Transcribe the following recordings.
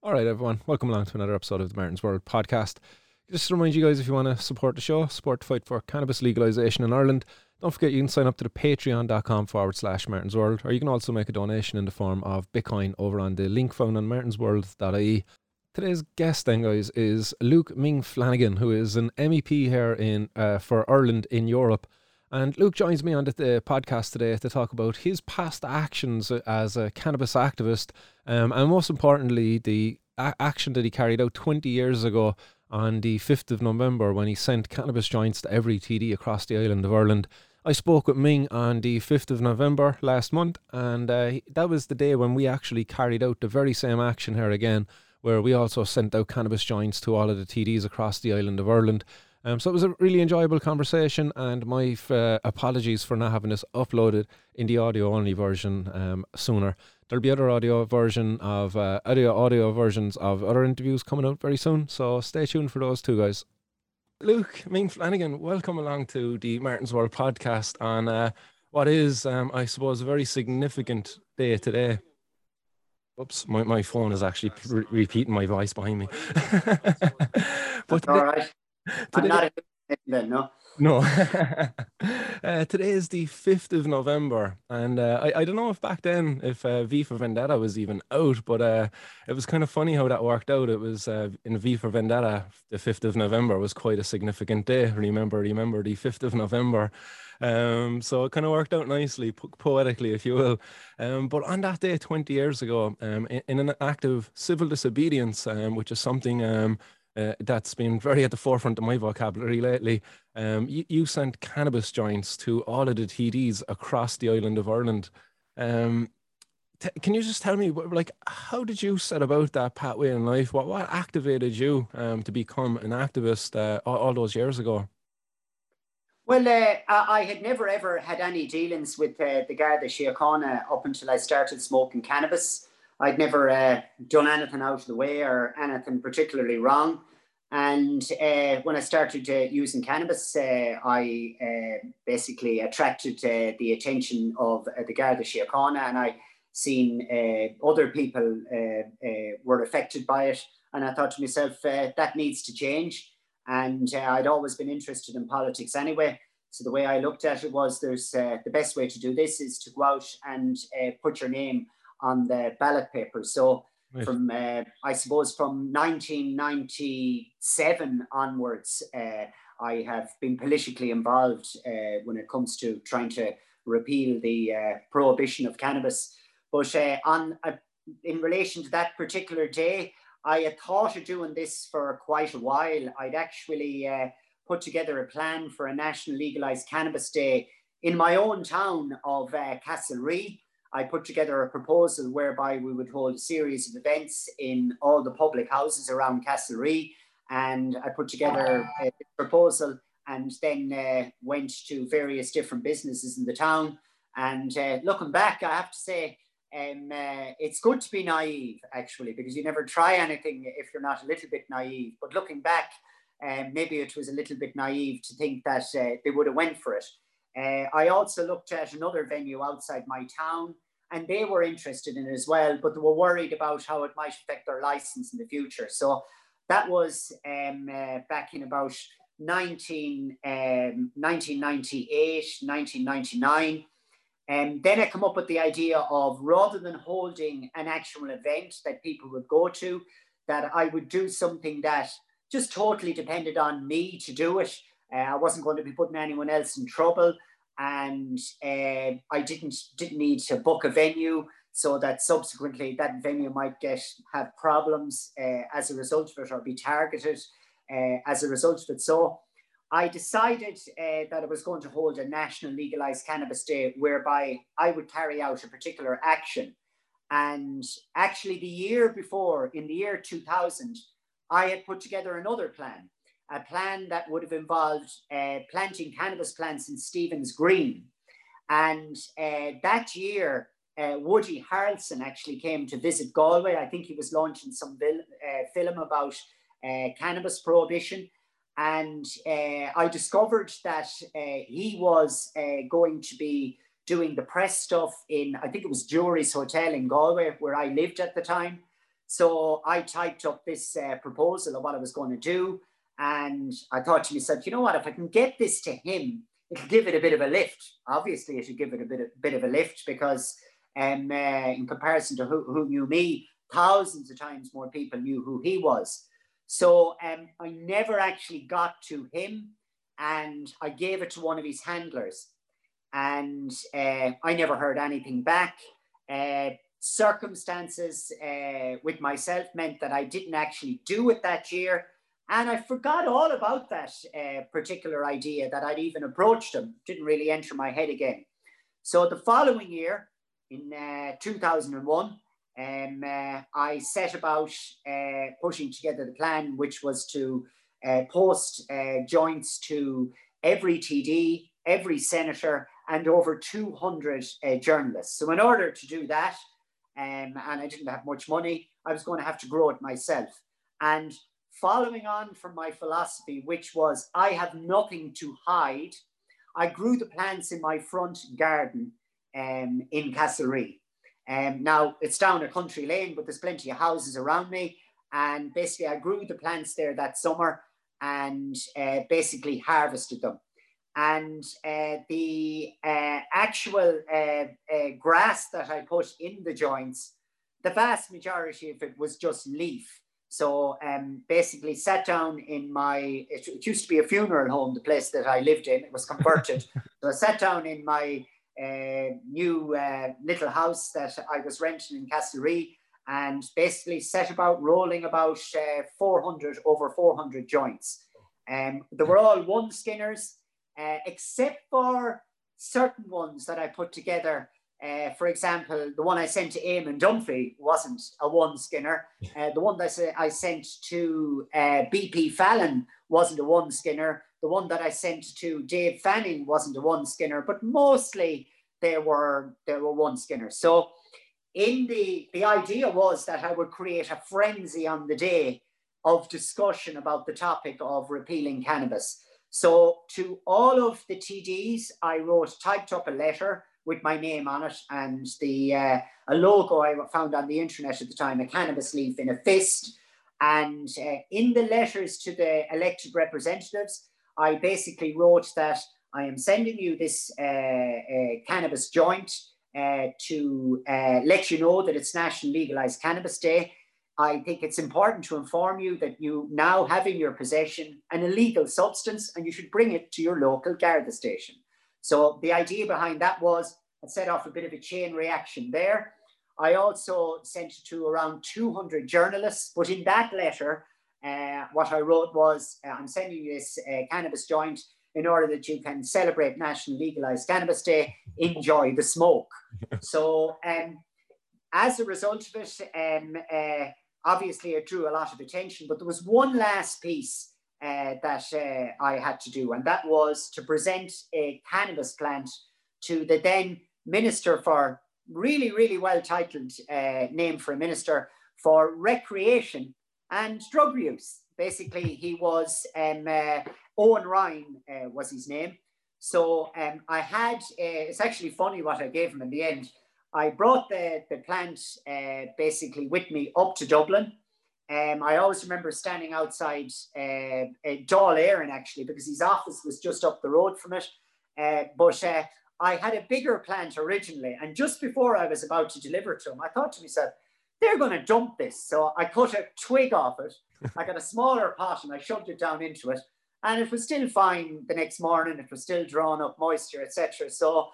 All right, everyone. Welcome along to another episode of the Martin's World podcast. Just to remind you guys, if you want to support the show, support the fight for cannabis legalisation in Ireland, don't forget you can sign up to the patreon.com/Martin's World, or you can also make a donation in the form of Bitcoin over on the link found on martinsworld.ie. Today's guest then, guys, is Luke Ming Flanagan, who is an MEP here for Ireland in Europe. And Luke joins me on the podcast today to talk about his past actions as a cannabis activist, and most importantly, the action that he carried out 20 years ago on the 5th of November when he sent cannabis joints to every TD across the island of Ireland. I spoke with Ming on the 5th of November last month, and that was the day when we actually carried out the very same action here again, where we also sent out cannabis joints to all of the TDs across the island of Ireland. So it was a really enjoyable conversation, and my apologies for not having this uploaded in the audio-only version sooner. There'll be other audio versions of other interviews coming out very soon, so stay tuned for those too, guys. Luke Ming Flanagan, welcome along to the Martin's World podcast on what is, I suppose, a very significant day today. Oops, my phone is actually repeating my voice behind me. But today, all right. I'm not then, no. No. Today is the 5th of November, and I don't know if back then if V for Vendetta was even out, but it was kind of funny how that worked out. It was in V for Vendetta, the 5th of November was quite a significant day. Remember the 5th of November. So it kind of worked out nicely, poetically, if you will. But on that day, 20 years ago, in an act of civil disobedience, which is something that's been very at the forefront of my vocabulary lately. You sent cannabis joints to all of the TDs across the island of Ireland. Can you just tell me, like, how did you set about that pathway in life? What activated you to become an activist all those years ago? Well, I had never ever had any dealings with the Garda Síochána up until I started smoking cannabis. I'd never done anything out of the way or anything particularly wrong. And when I started using cannabis, I basically attracted the attention of the Garda Síochána, and I seen other people were affected by it. And I thought to myself, that needs to change. And I'd always been interested in politics anyway. So the way I looked at it was the best way to do this is to go out and put your name on the ballot paper. So from, I suppose, from 1997 onwards, I have been politically involved when it comes to trying to repeal the prohibition of cannabis. But in relation to that particular day, I had thought of doing this for quite a while. I'd actually put together a plan for a national legalised cannabis day in my own town of Castlerea. I put together a proposal whereby we would hold a series of events in all the public houses around Castlerea. And I put together a proposal and then went to various different businesses in the town. And looking back, I have to say, it's good to be naive, actually, because you never try anything if you're not a little bit naive. But looking back, maybe it was a little bit naive to think that they would have went for it. I also looked at another venue outside my town, and they were interested in it as well, but they were worried about how it might affect their license in the future. So that was back in about 1998, 1999. And then I come up with the idea of, rather than holding an actual event that people would go to, that I would do something that just totally depended on me to do it. I wasn't going to be putting anyone else in trouble. And I didn't need to book a venue so that subsequently that venue might have problems as a result of it, or be targeted as a result of it. So I decided that I was going to hold a national legalised cannabis day whereby I would carry out a particular action. And actually the year before, in the year 2000, I had put together another plan. A plan that would have involved planting cannabis plants in Stephen's Green. And that year, Woody Harrelson actually came to visit Galway. I think he was launching some film about cannabis prohibition. And I discovered that he was going to be doing the press stuff in, I think it was Jury's Hotel in Galway, where I lived at the time. So I typed up this proposal of what I was going to do. And I thought to myself, you know what, if I can get this to him, it'll give it a bit of a lift. Obviously, it should give it a bit of a lift because in comparison to who knew me, thousands of times more people knew who he was. So I never actually got to him, and I gave it to one of his handlers. And I never heard anything back. Circumstances with myself meant that I didn't actually do it that year. And I forgot all about that particular idea, that I'd even approached him. Didn't really enter my head again. So the following year, in 2001, I set about putting together the plan, which was to post joints to every TD, every senator, and over 200 journalists. So in order to do that, and I didn't have much money, I was going to have to grow it myself. And following on from my philosophy, which was I have nothing to hide, I grew the plants in my front garden in Castlerea. Now, it's down a country lane, but there's plenty of houses around me. And basically, I grew the plants there that summer and basically harvested them. And the actual grass that I put in the joints, the vast majority of it was just leaf. So basically sat down in it used to be a funeral home, the place that I lived in. It was converted. So I sat down in my new little house that I was renting in Castlerea and basically set about rolling about over 400 joints. They were all one skinners, except for certain ones that I put together. For example, the one I sent to Eamon Dunphy wasn't a one skinner. The one that I sent to BP Fallon wasn't a one skinner. The one that I sent to Dave Fanning wasn't a one skinner, but mostly they were one skinners. So the idea was that I would create a frenzy on the day of discussion about the topic of repealing cannabis. So to all of the TDs, I typed up a letter with my name on it and a logo I found on the internet at the time, a cannabis leaf in a fist. And in the letters to the elected representatives, I basically wrote that I am sending you this cannabis joint to let you know that it's National Legalized Cannabis Day. I think it's important to inform you that you now have in your possession an illegal substance and you should bring it to your local Garda station. So the idea behind that was it set off a bit of a chain reaction there. I also sent it to around 200 journalists, but in that letter, what I wrote was, I'm sending you this cannabis joint in order that you can celebrate National Legalized Cannabis Day, enjoy the smoke. So as a result of it, obviously it drew a lot of attention, but there was one last piece that I had to do, and that was to present a cannabis plant to the then Minister for, really, really well-titled name for a minister, for recreation and drug use. Basically, he was Owen Ryan was his name. So I had, it's actually funny what I gave him in the end. I brought the plant basically with me up to Dublin. I always remember standing outside Dáil Éireann actually, because his office was just up the road from it. But I had a bigger plant originally, and just before I was about to deliver to him, I thought to myself, they're going to dump this. So I cut a twig off it. I got a smaller pot and I shoved it down into it, and it was still fine the next morning. It was still drawing up moisture, etc. So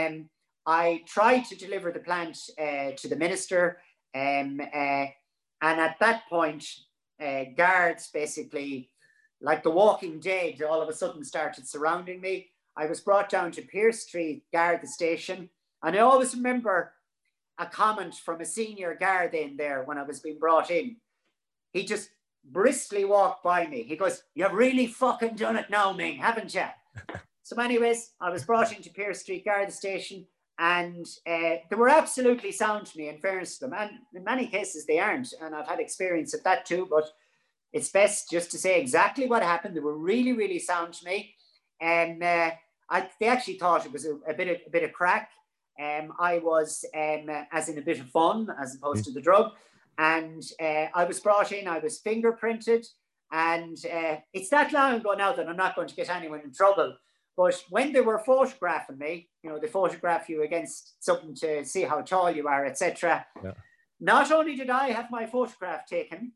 I tried to deliver the plant to the minister, and at that point, guards basically, like the Walking Dead, all of a sudden started surrounding me. I was brought down to Pearse Street Garda station, and I always remember a comment from a senior guard in there when I was being brought in. He just briskly walked by me. He goes, "You've really fucking done it now, Ming, haven't you?" So anyways, I was brought into Pearse Street Garda station, and they were absolutely sound to me, in fairness to them. And in many cases, they aren't. And I've had experience of that too, but it's best just to say exactly what happened. They were really, really sound to me. And they actually thought it was a bit of crack. I was as in a bit of fun as opposed to the drug. And I was brought in, I was fingerprinted, and it's that long ago now that I'm not going to get anyone in trouble. But when they were photographing me, you know, they photograph you against something to see how tall you are, etc. Yeah. Not only did I have my photograph taken,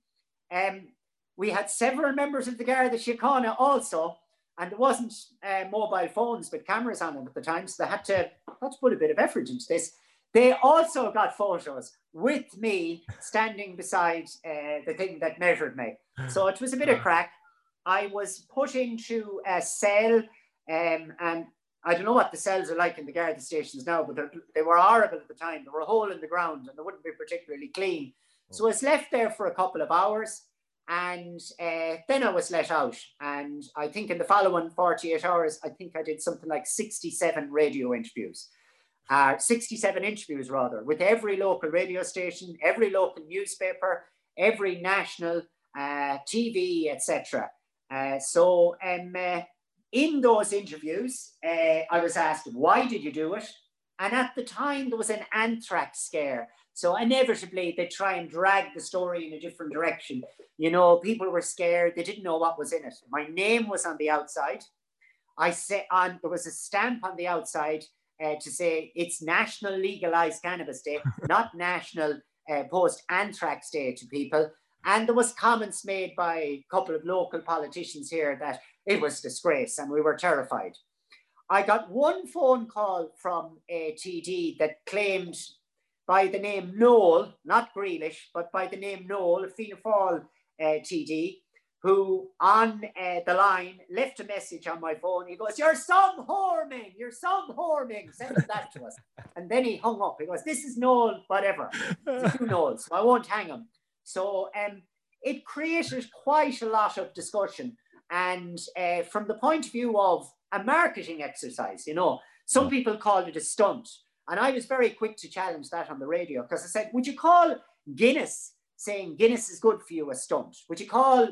we had several members of the Garda Síochána also, and there wasn't mobile phones with cameras on them at the time, so they had to put a bit of effort into this. They also got photos with me standing beside the thing that measured me. So it was a bit of crack. I was put into a cell, and I don't know what the cells are like in the Garda stations now, but they were horrible at the time. There were a hole in the ground and they wouldn't be particularly clean. So I was left there for a couple of hours, and then I was let out. And I think in the following 48 hours, I think I did something like 67 radio interviews. 67 interviews rather, with every local radio station, every local newspaper, every national TV, etc. So in those interviews, I was asked, why did you do it? And at the time, there was an anthrax scare. So inevitably, they try and drag the story in a different direction. You know, people were scared. They didn't know what was in it. My name was on the outside. There was a stamp on the outside to say it's National Legalized Cannabis Day, not National Post-Anthrax Day to people. And there was comments made by a couple of local politicians here that it was a disgrace and we were terrified. I got one phone call from a TD that claimed by the name Noel, not Grealish, but by the name Noel, a Fianna Fáil TD, who on the line left a message on my phone. He goes, "You're some whoreming, send that to us." And then he hung up. He goes, "This is Noel, whatever. It's two Noels, so I won't hang him." So it created quite a lot of discussion. And from the point of view of a marketing exercise, you know, some people called it a stunt. And I was very quick to challenge that on the radio, because I said, would you call Guinness, saying Guinness is good for you, a stunt? Would you call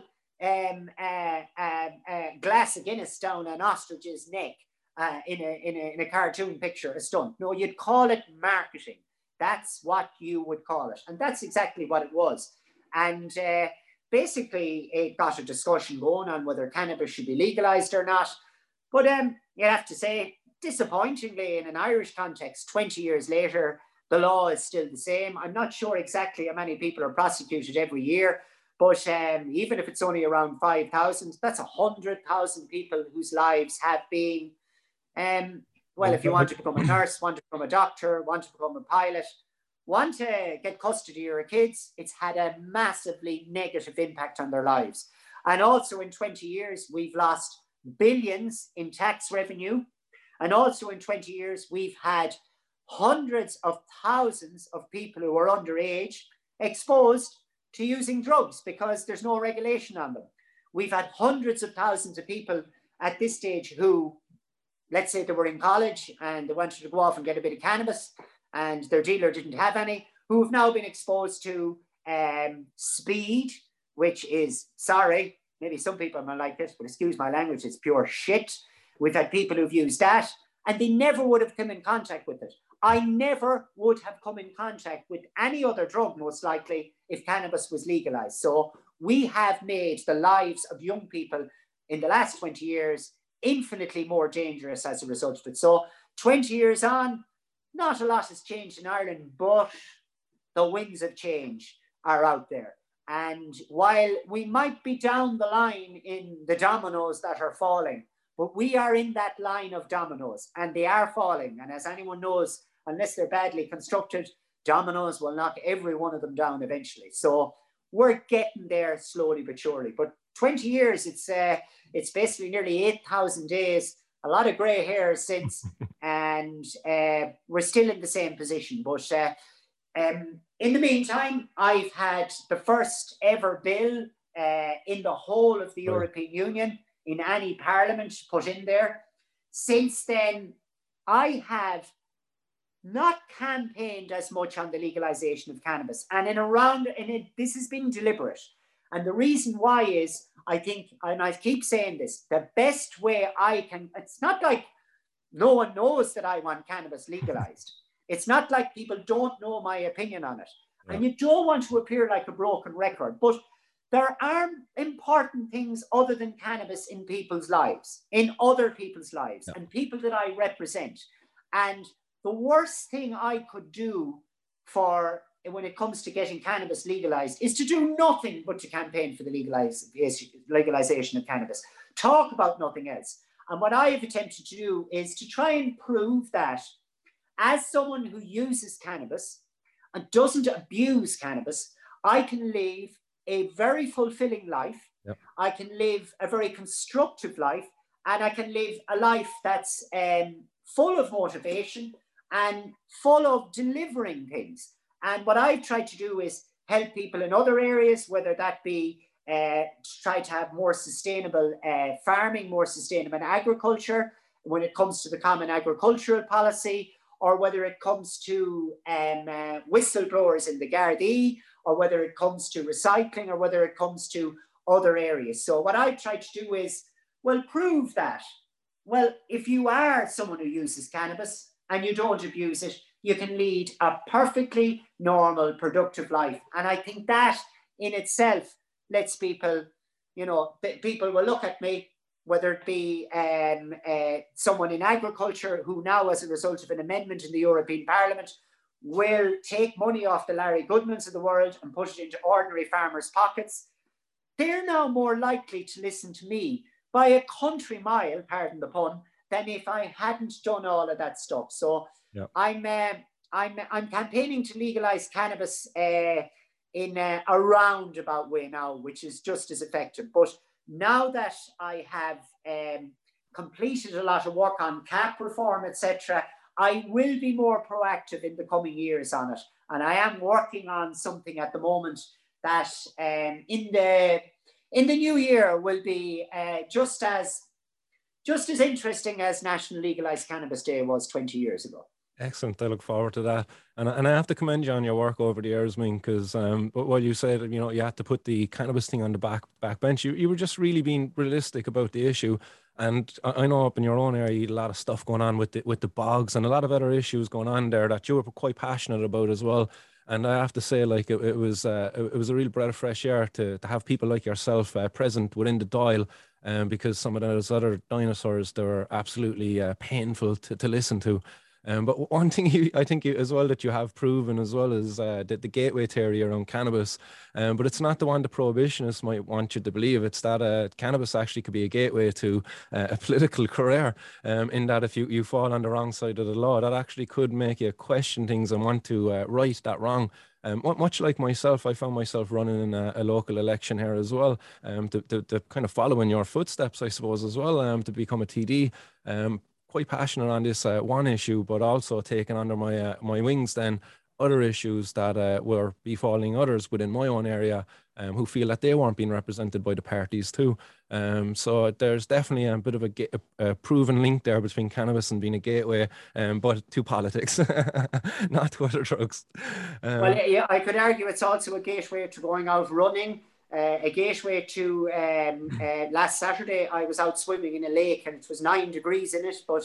a glass of Guinness down an ostrich's neck in a cartoon picture a stunt? No, you'd call it marketing. That's what you would call it. And that's exactly what it was. And basically, it got a discussion going on whether cannabis should be legalized or not. But you have to say, disappointingly, in an Irish context, 20 years later, the law is still the same. I'm not sure exactly how many people are prosecuted every year, but even if it's only around 5,000, that's 100,000 people whose lives have been, well, if you want to become a nurse, want to become a doctor, want to become a pilot, want to get custody of your kids, it's had a massively negative impact on their lives. And also in 20 years, we've lost billions in tax revenue. And also in 20 years, we've had hundreds of thousands of people who are underage exposed to using drugs because there's no regulation on them. We've had hundreds of thousands of people at this stage who, let's say they were in college and they wanted to go off and get a bit of cannabis and their dealer didn't have any, who have now been exposed to speed, which is, sorry, maybe some people might like this, but excuse my language, it's pure shit. We've had people who've used that and they never would have come in contact with it. I never would have come in contact with any other drug, most likely, if cannabis was legalized. So we have made the lives of young people in the last 20 years infinitely more dangerous as a result of it. So 20 years on, not a lot has changed in Ireland, but the winds of change are out there. And while we might be down the line in the dominoes that are falling, but we are in that line of dominoes and they are falling. And as anyone knows, unless they're badly constructed, dominoes will knock every one of them down eventually. So we're getting there slowly but surely. But 20 years, it's basically nearly 8,000 days, a lot of grey hair since, and we're still in the same position. But in the meantime, I've had the first ever bill in the whole of the European Union, in any parliament put in there. Since then, I have not campaigned as much on the legalization of cannabis. And this has been deliberate. And the reason why is, I think, and I keep saying this, the best way I can, it's not like no one knows that I want cannabis legalized. It's not like people don't know my opinion on it. And you don't want to appear like a broken record. But there are important things other than cannabis in people's lives, in other people's lives, and people that I represent. And the worst thing I could do for when it comes to getting cannabis legalized is to do nothing but to campaign for the legalization of cannabis. Talk about nothing else. And what I have attempted to do is to try and prove that as someone who uses cannabis and doesn't abuse cannabis, I can live a very fulfilling life. Yep. I can live a very constructive life, and I can live a life that's full of motivation and full of delivering things. And what I've tried to do is help people in other areas, whether that be to try to have more sustainable farming, more sustainable agriculture when it comes to the Common Agricultural Policy, or whether it comes to whistleblowers in the Gardaí, or whether it comes to recycling, or whether it comes to other areas. So what I've tried to do is, well, prove that, well, if you are someone who uses cannabis and you don't abuse it, you can lead a perfectly normal, productive life. And I think that in itself lets people, you know, people will look at me, whether it be someone in agriculture who now, as a result of an amendment in the European Parliament, will take money off the Larry Goodmans of the world and put it into ordinary farmers' pockets. They're now more likely to listen to me by a country mile, pardon the pun, than if I hadn't done all of that stuff. So I'm campaigning to legalize cannabis in a roundabout way now, which is just as effective. But now that I have completed a lot of work on CAP reform, etc., I will be more proactive in the coming years on it. And I am working on something at the moment that in the new year will be just as interesting as National Legalized Cannabis Day was 20 years ago. Excellent. I look forward to that. And I have to commend you on your work over the years, Ming, because while you said, you know, you had to put the cannabis thing on the back bench, you were just really being realistic about the issue. And I know up in your own area, you had a lot of stuff going on with the bogs and a lot of other issues going on there that you were quite passionate about as well. And I have to say, like, it was a real breath of fresh air to have people like yourself present within the Dáil, because some of those other dinosaurs, they were absolutely painful to listen to. But one thing I think as well that you have proven as well is the gateway theory around cannabis. But it's not the one the prohibitionists might want you to believe. It's that cannabis actually could be a gateway to a political career, in that if you fall on the wrong side of the law, that actually could make you question things and want to right that wrong. Much like myself, I found myself running in a local election here as well, to kind of follow in your footsteps, I suppose, as well, to become a TD. Quite passionate on this one issue, but also taking under my wings then other issues that were befalling others within my own area, who feel that they weren't being represented by the parties too. So there's definitely a bit of a proven link there between cannabis and being a gateway, but to politics, not to other drugs. Well, yeah, I could argue it's also a gateway to going out running. A gateway to last Saturday, I was out swimming in a lake and it was 9 degrees in it, but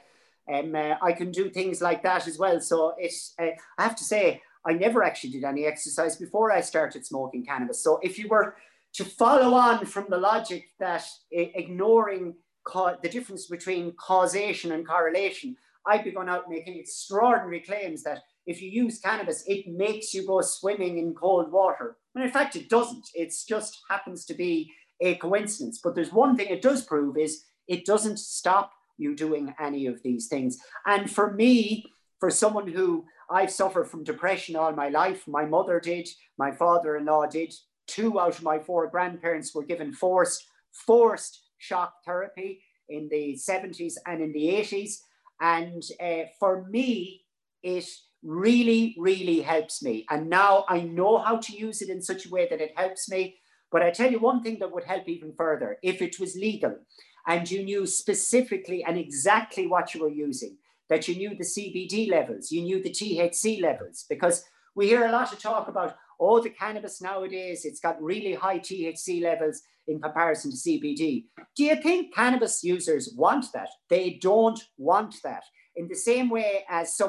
I can do things like that as well. So it's, I have to say, I never actually did any exercise before I started smoking cannabis. So if you were to follow on from the logic that ignoring the difference between causation and correlation, I'd be going out making extraordinary claims that if you use cannabis, it makes you go swimming in cold water. And in fact, it doesn't. It just happens to be a coincidence. But there's one thing it does prove is it doesn't stop you doing any of these things. And for me, for someone who I've suffered from depression all my life, my mother did, my father-in-law did, 2 out of my 4 grandparents were given forced shock therapy in the 70s and in the 80s. And for me, it really, really helps me. And now I know how to use it in such a way that it helps me. But I tell you one thing that would help even further, if it was legal and you knew specifically and exactly what you were using, that you knew the CBD levels, you knew the THC levels, because we hear a lot of talk about, oh, the cannabis nowadays, it's got really high THC levels in comparison to CBD. Do you think cannabis users want that? They don't want that. In the same way as someone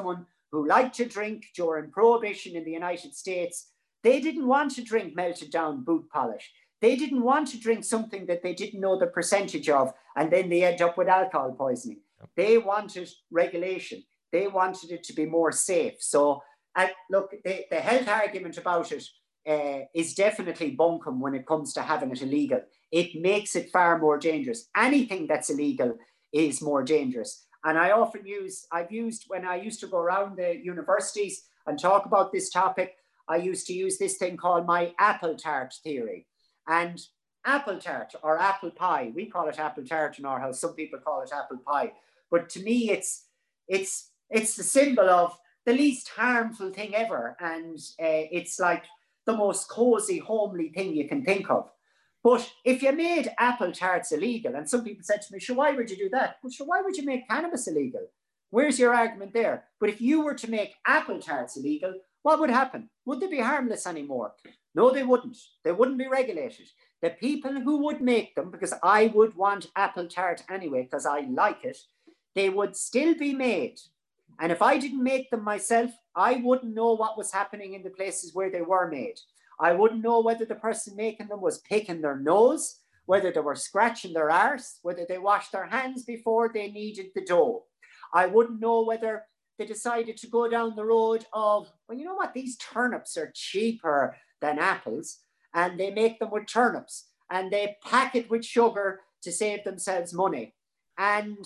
who liked to drink during Prohibition in the United States, they didn't want to drink melted down boot polish. They didn't want to drink something that they didn't know the percentage of, and then they end up with alcohol poisoning. They wanted regulation. They wanted it to be more safe. So, look, the health argument about it is definitely bunkum when it comes to having it illegal. It makes it far more dangerous. Anything that's illegal is more dangerous. And I've used, when I used to go around the universities and talk about this topic, I used to use this thing called my apple tart theory. And apple tart or apple pie, we call it apple tart in our house. Some people call it apple pie. But to me, it's the symbol of the least harmful thing ever. And it's like the most cozy, homely thing you can think of. But if you made apple tarts illegal, and some people said to me, sure, why would you do that? Well, sure, why would you make cannabis illegal? Where's your argument there? But if you were to make apple tarts illegal, what would happen? Would they be harmless anymore? No, they wouldn't. They wouldn't be regulated. The people who would make them, because I would want apple tart anyway, because I like it, they would still be made. And if I didn't make them myself, I wouldn't know what was happening in the places where they were made. I wouldn't know whether the person making them was picking their nose, whether they were scratching their arse, whether they washed their hands before they kneaded the dough. I wouldn't know whether they decided to go down the road of, well, you know what, these turnips are cheaper than apples, and they make them with turnips, and they pack it with sugar to save themselves money. And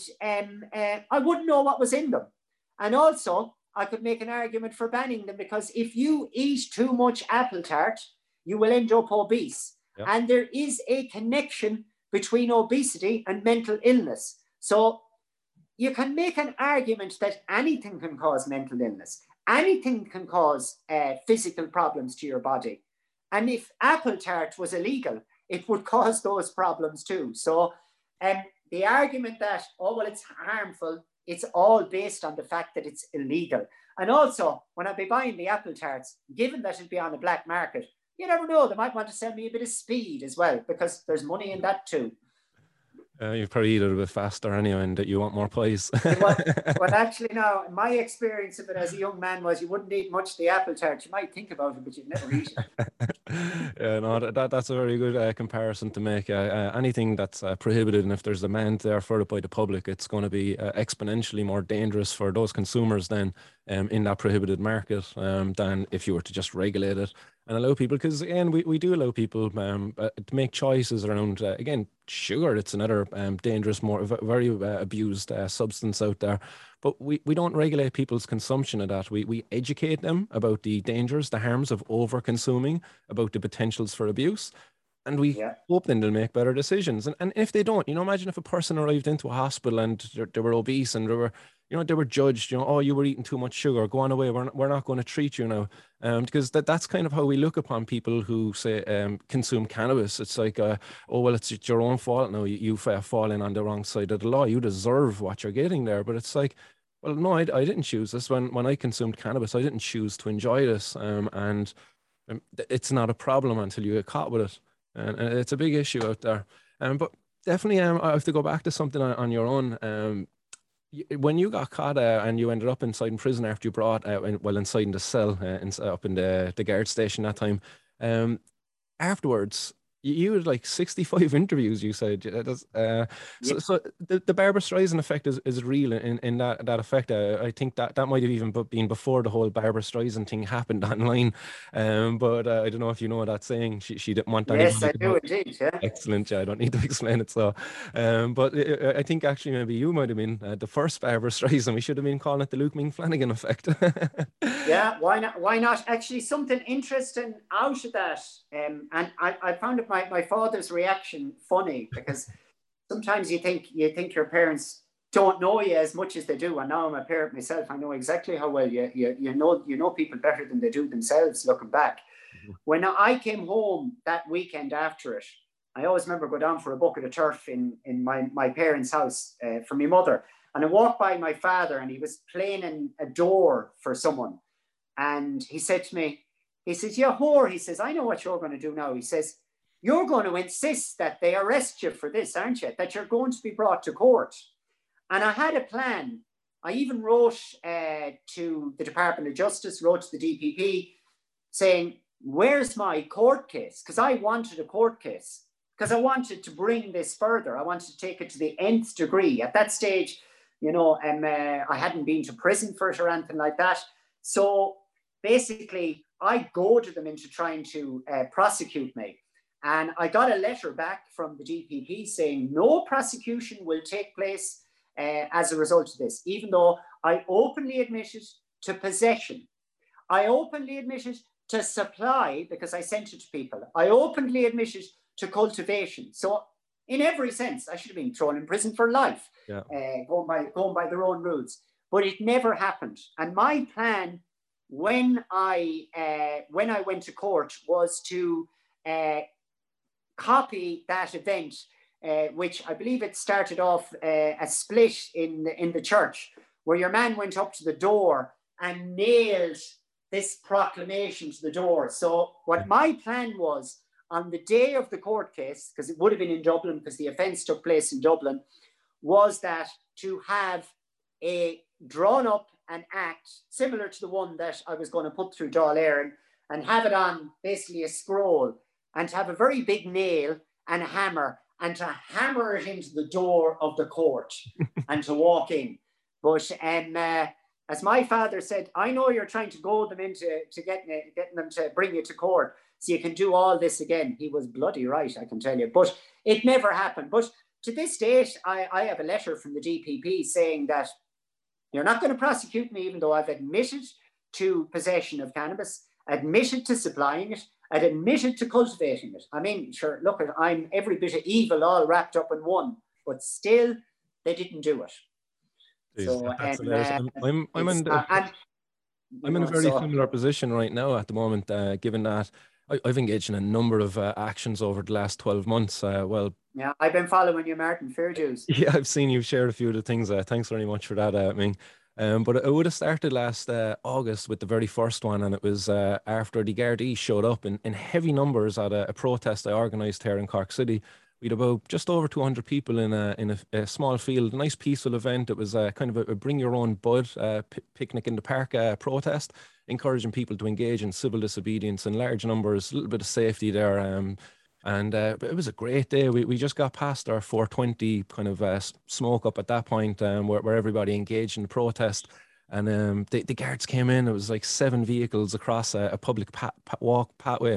I wouldn't know what was in them. And also, I could make an argument for banning them, because if you eat too much apple tart, you will end up obese. Yep. And there is a connection between obesity and mental illness. So you can make an argument that anything can cause mental illness. Anything can cause physical problems to your body. And if apple tart was illegal, it would cause those problems too. So the argument that, oh, well, it's harmful, it's all based on the fact that it's illegal. And also, when I'd be buying the apple tarts, given that it'd be on the black market, you never know, they might want to sell me a bit of speed as well, because there's money in that too. You probably eat it a bit faster anyway, and that you want more pies. well, actually, no. My experience of it as a young man was you wouldn't eat much of the apple tart. You might think about it, but you'd never eat it. Yeah, no, that's a very good comparison to make. Anything that's prohibited, and if there's demand there for it by the public, it's going to be exponentially more dangerous for those consumers then in that prohibited market than if you were to just regulate it and allow people, because again, we do allow people to make choices around, again, sugar. It's another dangerous, more very abused substance out there. But we don't regulate people's consumption of that. We educate them about the dangers, the harms of over-consuming, about the potentials for abuse. And we hope then they'll make better decisions. And if they don't, imagine if a person arrived into a hospital and they were obese and they were judged, oh, you were eating too much sugar, go on away, we're not going to treat you now. Because that's kind of how we look upon people who say consume cannabis. It's like, oh, well, it's your own fault now. You've fallen on the wrong side of the law. You deserve what you're getting there. But it's like, well, no, I didn't choose this. When I consumed cannabis, I didn't choose to enjoy this. And it's not a problem until you get caught with it. And it's a big issue out there. But definitely, I have to go back to something on your own. When you got caught and you ended up inside in prison after you brought, inside in the cell, up in the guard station that time, afterwards, you had like 65 interviews, you said. So the Barbra Streisand effect is real in that effect. I think that might have even been before the whole Barbra Streisand thing happened online. But I don't know if you know that saying. She didn't want that. Yes, I do indeed. Yeah. Excellent. Yeah, I don't need to explain it. So, but I think actually maybe you might have been the first Barbra Streisand. We should have been calling it the Luke Ming Flanagan effect. Yeah, why not? Why not? Actually, something interesting out of that, and I found it my father's reaction funny, because sometimes you think your parents don't know you as much as they do. And now I'm a parent myself. I know exactly how well you know people better than they do themselves. Looking back, when I came home that weekend after it, I always remember go down for a bucket of turf in my parents' house for my mother, and I walked by my father, and he was planing a door for someone, and he said to me, he says, "Yeah, whore," he says, "I know what you're going to do now." He says, "You're going to insist that they arrest you for this, aren't you? That you're going to be brought to court." And I had a plan I even wrote to the Department of Justice, wrote to the DPP saying, where's my court case? Because I wanted a court case, because I wanted to bring this further. I wanted to take it to the nth degree. At that stage, I hadn't been to prison for it or anything like that. So basically, I goaded them into trying to prosecute me. And I got a letter back from the DPP saying no prosecution will take place as a result of this, even though I openly admitted to possession. I openly admitted to supply, because I sent it to people. I openly admitted to cultivation. So in every sense, I should have been thrown in prison for life, going by their own rules. But it never happened. And my plan when I went to court was to copy that event, which I believe it started off a split in the church, where your man went up to the door and nailed this proclamation to the door. So what my plan was, on the day of the court case, because it would have been in Dublin, because the offence took place in Dublin, was that to have a drawn up an act similar to the one that I was going to put through Dáil Éireann, and have it on basically a scroll, and to have a very big nail and a hammer, and to hammer it into the door of the court and to walk in. But as my father said, I know you're trying to goad them into getting them to bring you to court so you can do all this again. He was bloody right, I can tell you. But it never happened. But to this date, I have a letter from the DPP saying that you're not going to prosecute me, even though I've admitted to possession of cannabis, admitted to supplying it, I'd admitted to cultivating it. I mean, sure, look, I'm every bit of evil all wrapped up in one, but still, they didn't do it. Jeez, so, I'm in a very similar position right now at the moment, given that I've engaged in a number of actions over the last 12 months. Yeah, I've been following you, Martin. Fair dues. Yeah, I've seen you've shared a few of the things. Thanks very much for that, Ming. But it would have started last August with the very first one, and it was after the Gardaí showed up in heavy numbers at a protest I organised here in Cork City. We had about just over 200 people in a small field, a nice peaceful event. It was kind of a bring your own bud picnic in the park protest, encouraging people to engage in civil disobedience in large numbers, a little bit of safety there. And it was a great day. We just got past our 420 kind of smoke up at that point, where everybody engaged in the protest. And the guards came in. It was like 7 vehicles across a public walk pathway.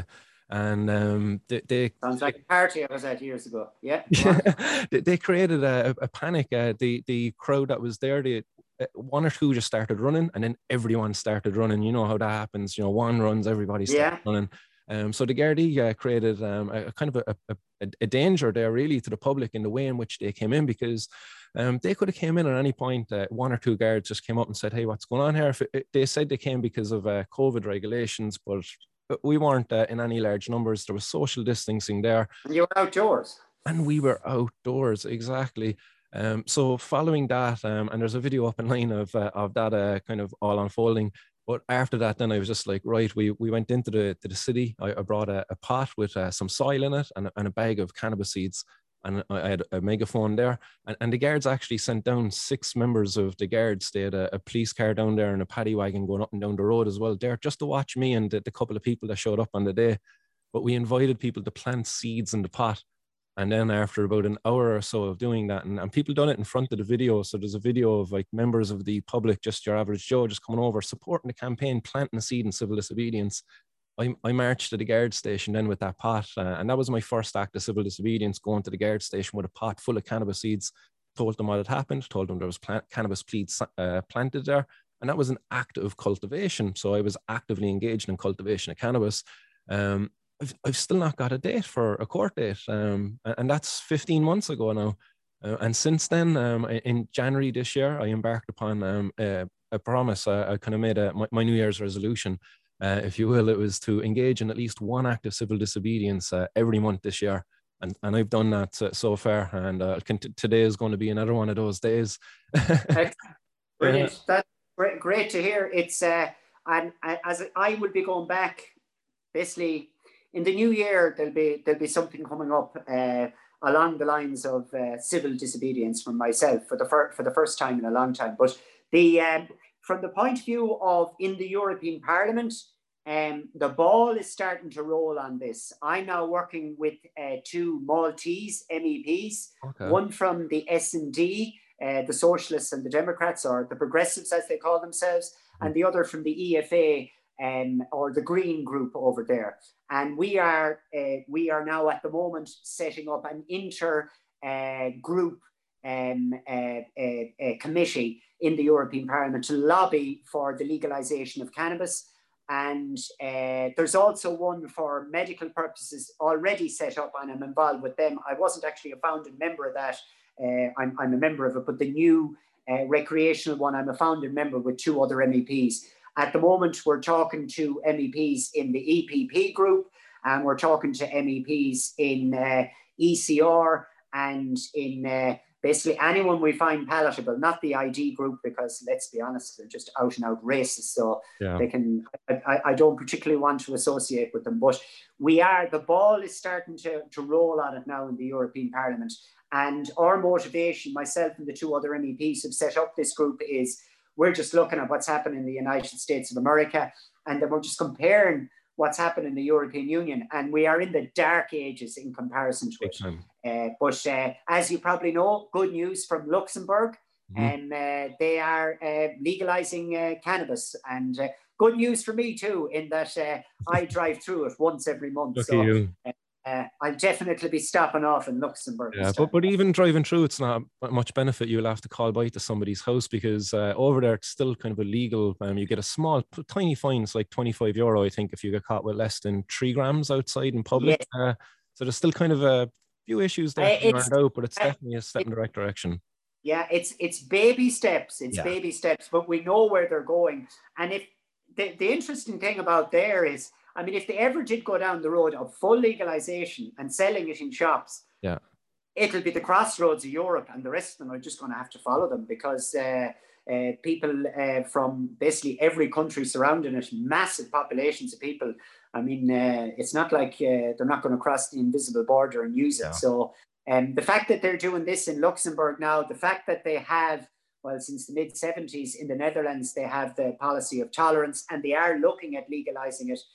And they sounds like a party I was at years ago. Yeah. They created a panic. The crowd that was there, one or two just started running, and then everyone started running. You know how that happens. One runs, everybody starts running. So the Gardaí created a kind of a danger there, really, to the public in the way in which they came in, because they could have came in at any point. 1 or 2 guards just came up and said, "Hey, what's going on here?" They said they came because of COVID regulations, but we weren't in any large numbers. There was social distancing there. And you were outdoors. And we were outdoors, exactly. So following that, and there's a video up online of that kind of all unfolding. But after that, then I was just like, right, we went into the city. I brought a pot with some soil in it and a bag of cannabis seeds. And I had a megaphone there. And the guards actually sent down 6 members of the guards. They had a police car down there and a paddy wagon going up and down the road as well there, just to watch me and the couple of people that showed up on the day. But we invited people to plant seeds in the pot. And then after about an hour or so of doing that, and people done it in front of the video. So there's a video of like members of the public, just your average Joe, just coming over, supporting the campaign, planting a seed in civil disobedience. I marched to the guard station then with that pot. And that was my first act of civil disobedience, going to the guard station with a pot full of cannabis seeds, told them what had happened, told them there was cannabis seeds planted there. And that was an act of cultivation. So I was actively engaged in cultivation of cannabis. I've still not got a date for a court date, and that's 15 months ago now. And since then, in January this year, I embarked upon a promise. I kind of made my New Year's resolution, if you will. It was to engage in at least one act of civil disobedience every month this year. And I've done that so far, and today is going to be another one of those days. Brilliant. That's great to hear. It's and as I will be going back, basically in the new year, there'll be something coming up along the lines of civil disobedience from myself for the first time in a long time. But From the point of view of in the European Parliament, the ball is starting to roll on this. I'm now working with two Maltese MEPs, one from the S&D, the Socialists and the Democrats, or the Progressives as they call themselves, and the other from the EFA, or the Green Group over there. And we are now at the moment setting up an inter-group committee in the European Parliament to lobby for the legalization of cannabis. And there's also one for medical purposes already set up, and I'm involved with them. I wasn't actually a founding member of that. I'm a member of it, but the new recreational one, I'm a founding member with two other MEPs. At the moment, we're talking to MEPs in the EPP group, and we're talking to MEPs in ECR and in basically anyone we find palatable, not the ID group, because let's be honest, they're just out and out racist. So they can, I don't particularly want to associate with them, but the ball is starting to roll on it now in the European Parliament. And our motivation, myself and the two other MEPs who've set up this group, is we're just looking at what's happening in the United States of America, and then we're just comparing what's happened in the European Union. And we are in the dark ages in comparison to it. But as you probably know, good news from Luxembourg, and they are legalizing cannabis. And good news for me too, in that I drive through it once every month. So I'll definitely be stopping off in Luxembourg. Yeah, but even driving through, it's not much benefit. You'll have to call by to somebody's house, because over there it's still kind of illegal. You get a small, tiny fine. It's like €25, I think, if you get caught with less than 3 grams outside in public. Yes. So there's still kind of a few issues there ironed out, but it's definitely a step in the right direction. Yeah, it's baby steps. It's baby steps, but we know where they're going. And if the interesting thing about there is, I mean, if they ever did go down the road of full legalization and selling it in shops, it'll be the crossroads of Europe, and the rest of them are just going to have to follow them, because people from basically every country surrounding it, massive populations of people. I mean, it's not like they're not going to cross the invisible border and use it. So the fact that they're doing this in Luxembourg now, the fact that they have, well, since the mid-70s in the Netherlands, they have the policy of tolerance, and they are looking at legalizing it.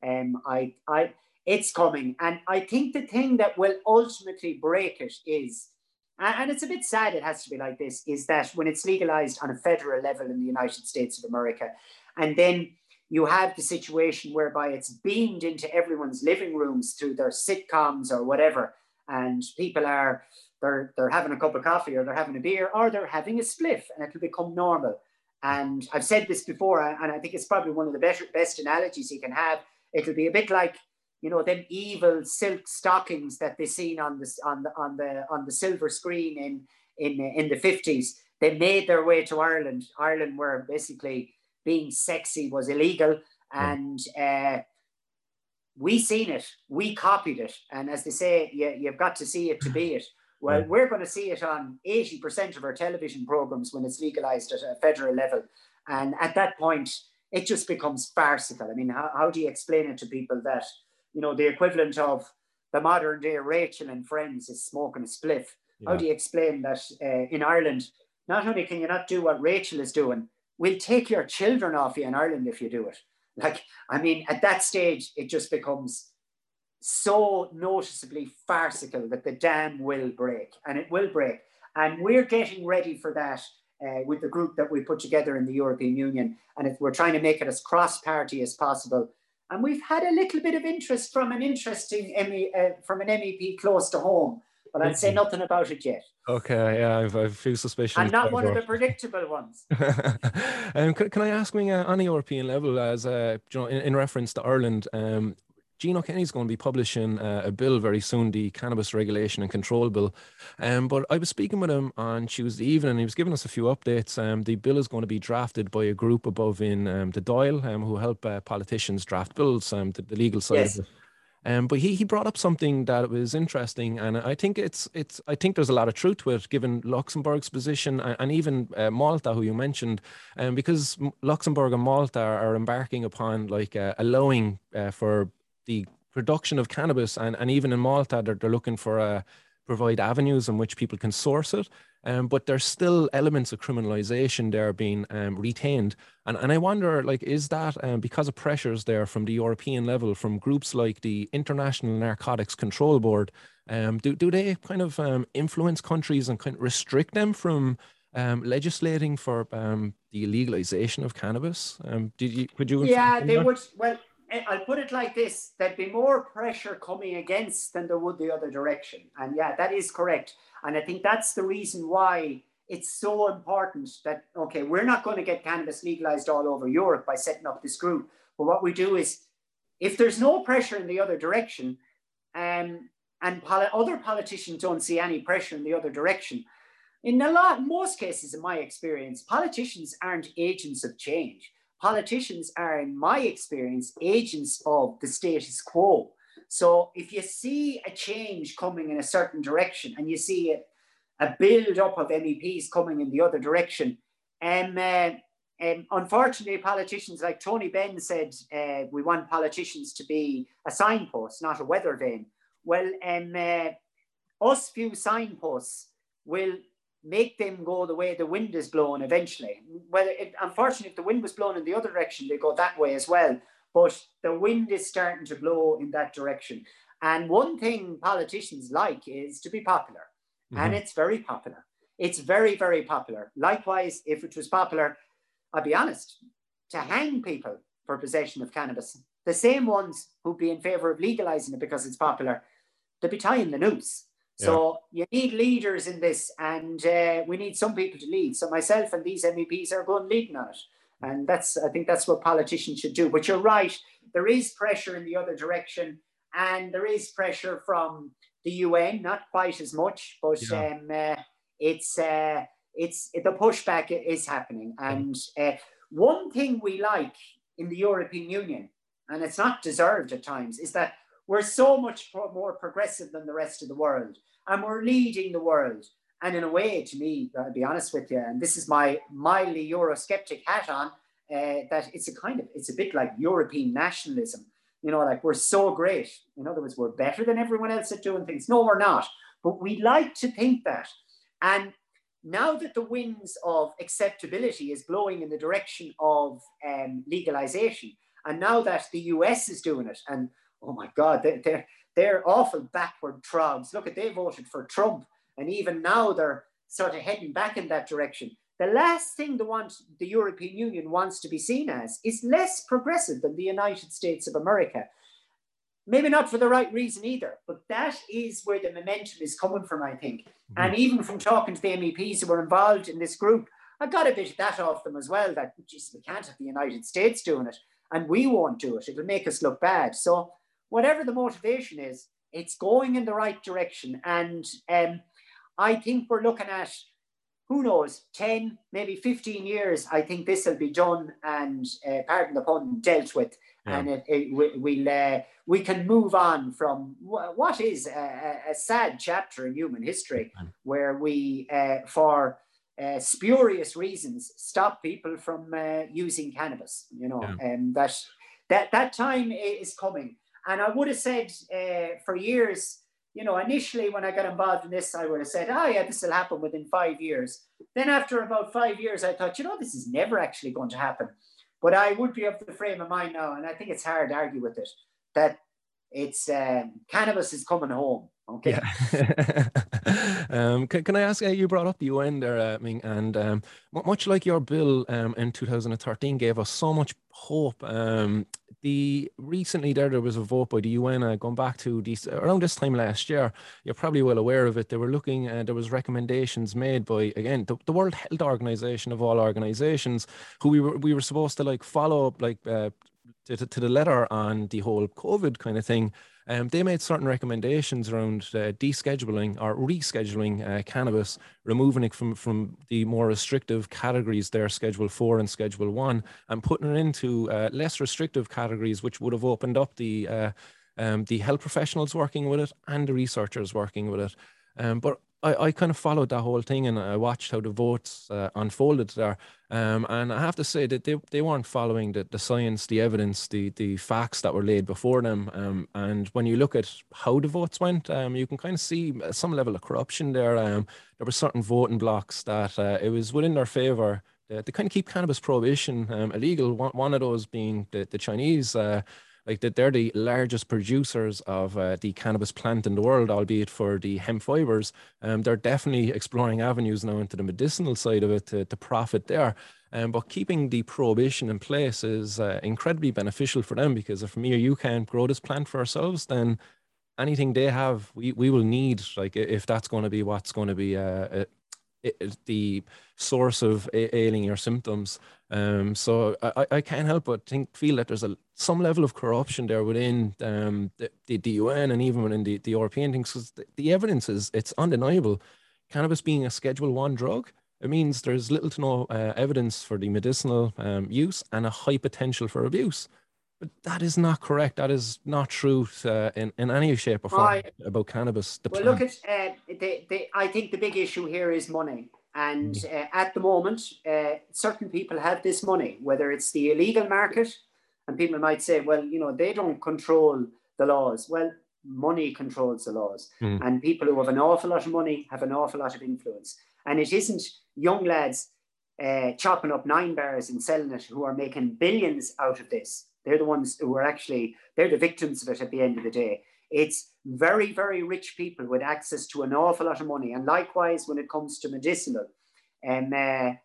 It's coming. And I think the thing that will ultimately break it is, and it's a bit sad it has to be like this, is that when it's legalized on a federal level in the United States of America, and then you have the situation whereby it's beamed into everyone's living rooms through their sitcoms or whatever, and people are, they're having a cup of coffee, or they're having a beer, or they're having a spliff, and it'll become normal. And I've said this before, and I think it's probably one of the best analogies you can have. It'll be a bit like, you know, them evil silk stockings that they seen on the silver screen in the 50s. They made their way to Ireland. Ireland, where basically being sexy was illegal, and we seen it, we copied it, and as they say, you've got to see it to be it. Well, we're going to see it on 80% of our television programs when it's legalized at a federal level, and at that point, it just becomes farcical. I mean, how do you explain it to people that, you know, the equivalent of the modern day Rachel and Friends is smoking a spliff? How do you explain that in Ireland, not only can you not do what Rachel is doing, we'll take your children off you in Ireland if you do it. Like, I mean, at that stage, it just becomes so noticeably farcical that the dam will break, and it will break. And we're getting ready for that. With the group that we put together in the European Union, and we're trying to make it as cross-party as possible. And we've had a little bit of interest from an MEP close to home, but I'd say nothing about it yet. Okay, yeah, I've a few suspicions. I'm not one of the predictable ones. Can I ask, on a European level, as in reference to Ireland, Gino Kenny's going to be publishing a bill very soon, the Cannabis Regulation and Control Bill. But I was speaking with him on Tuesday evening, and he was giving us a few updates. The bill is going to be drafted by a group above in the Dáil, who help politicians draft bills, the legal side of it. But he brought up something that was interesting, and I think I think there's a lot of truth to it, given Luxembourg's position and even Malta, who you mentioned, because Luxembourg and Malta are embarking upon allowing for the production of cannabis, and even in Malta they're looking for provide avenues in which people can source it. But there's still elements of criminalization there being retained. And I wonder, like, is that because of pressures there from the European level, from groups like the International Narcotics Control Board, do they kind of influence countries and kind of restrict them from legislating for the legalization of cannabis? Could you? Yeah, they would. Well, I'll put it like this: there'd be more pressure coming against than there would the other direction. And yeah, that is correct. And I think that's the reason why it's so important that, okay, we're not going to get cannabis legalized all over Europe by setting up this group. But what we do is, if there's no pressure in the other direction, and other politicians don't see any pressure in the other direction, in most cases, in my experience, politicians aren't agents of change. Politicians are, in my experience, agents of the status quo. So if you see a change coming in a certain direction and you see a build-up of MEPs coming in the other direction, unfortunately, politicians like Tony Benn said, we want politicians to be a signpost, not a weather vane. Well, us few signposts will make them go the way the wind is blowing eventually. Unfortunately, if the wind was blowing in the other direction, they go that way as well. But the wind is starting to blow in that direction. And one thing politicians like is to be popular. Mm-hmm. And it's very popular. It's very, very popular. Likewise, if it was popular, I'll be honest, to hang people for possession of cannabis, the same ones who'd be in favor of legalizing it because it's popular, they'd be tying the noose. Yeah. So you need leaders in this, and we need some people to lead. So myself and these MEPs are going leading on it. And I think that's what politicians should do. But you're right, there is pressure in the other direction, and there is pressure from the UN, not quite as much, but yeah. The pushback is happening. And one thing we like in the European Union, and it's not deserved at times, is that we're so much more progressive than the rest of the world, and we're leading the world. And in a way, to me, I'll be honest with you, and this is my mildly Eurosceptic hat on, that it's a bit like European nationalism. You know, like, we're so great. In other words, we're better than everyone else at doing things. No, we're not. But we like to think that. And now that the winds of acceptability is blowing in the direction of legalization, and now that the US is doing it, and oh my God, they're awful backward trogs. Look, they voted for Trump, and even now they're sort of heading back in that direction. The last thing the European Union wants to be seen as is less progressive than the United States of America. Maybe not for the right reason either, but that is where the momentum is coming from, I think. Mm-hmm. And even from talking to the MEPs who were involved in this group, I got a bit of that off them as well, that, geez, we can't have the United States doing it, and we won't do it. It'll make us look bad. So whatever the motivation is, it's going in the right direction. And I think we're looking at, who knows, 10, maybe 15 years, I think this will be done and, pardon the pun, dealt with. Yeah. And we can move on from what is a sad chapter in human history, where we, for spurious reasons, stop people from using cannabis, you know. Yeah. And that time is coming. And I would have said for years, you know, initially when I got involved in this, I would have said, oh yeah, this will happen within 5 years. Then after about 5 years, I thought, you know, this is never actually going to happen. But I would be of the frame of mind now, and I think it's hard to argue with it, that it's cannabis is coming home. Okay. Yeah. Can I ask, you brought up the UN there, Ming, and much like your bill in 2013 gave us so much hope. Recently there was a vote by the UN going back to around this time last year. You're probably well aware of it. They were looking, there was recommendations made by, again, the World Health Organization of all organizations, who we were supposed to like follow up, like to the letter on the whole COVID kind of thing. They made certain recommendations around descheduling or rescheduling cannabis, removing it from the more restrictive categories there, Schedule 4 and Schedule 1, and putting it into less restrictive categories, which would have opened up the health professionals working with it and the researchers working with it. But I kind of followed that whole thing and I watched how the votes unfolded there. And I have to say that they weren't following the science, the evidence, the facts that were laid before them. And when you look at how the votes went, you can kind of see some level of corruption there. There were certain voting blocks that it was within their favor. They kind of keep cannabis prohibition illegal. One of those being the Chinese. Like that, they're the largest producers of the cannabis plant in the world, albeit for the hemp fibers. They're definitely exploring avenues now into the medicinal side of it to profit there. But keeping the prohibition in place is incredibly beneficial for them, because if me or you can't grow this plant for ourselves, then anything they have, we will need. Like if that's going to be what's going to be the source of ailing your symptoms. So I can't help but feel that there's some level of corruption there within the UN and even within the European things, because the evidence it's undeniable. Cannabis being a Schedule 1 drug, it means there's little to no evidence for the medicinal use and a high potential for abuse. But that is not correct. That is not true in any shape or form about cannabis. Well, look at I think the big issue here is money. And at the moment, certain people have this money, whether it's the illegal market, and people might say, well, you know, they don't control the laws. Well, money controls the laws. And people who have an awful lot of money have an awful lot of influence. And it isn't young lads chopping up 9 bars and selling it who are making billions out of this. They're the ones who are they're the victims of it at the end of the day. It's very, very rich people with access to an awful lot of money. And likewise, when it comes to medicinal, there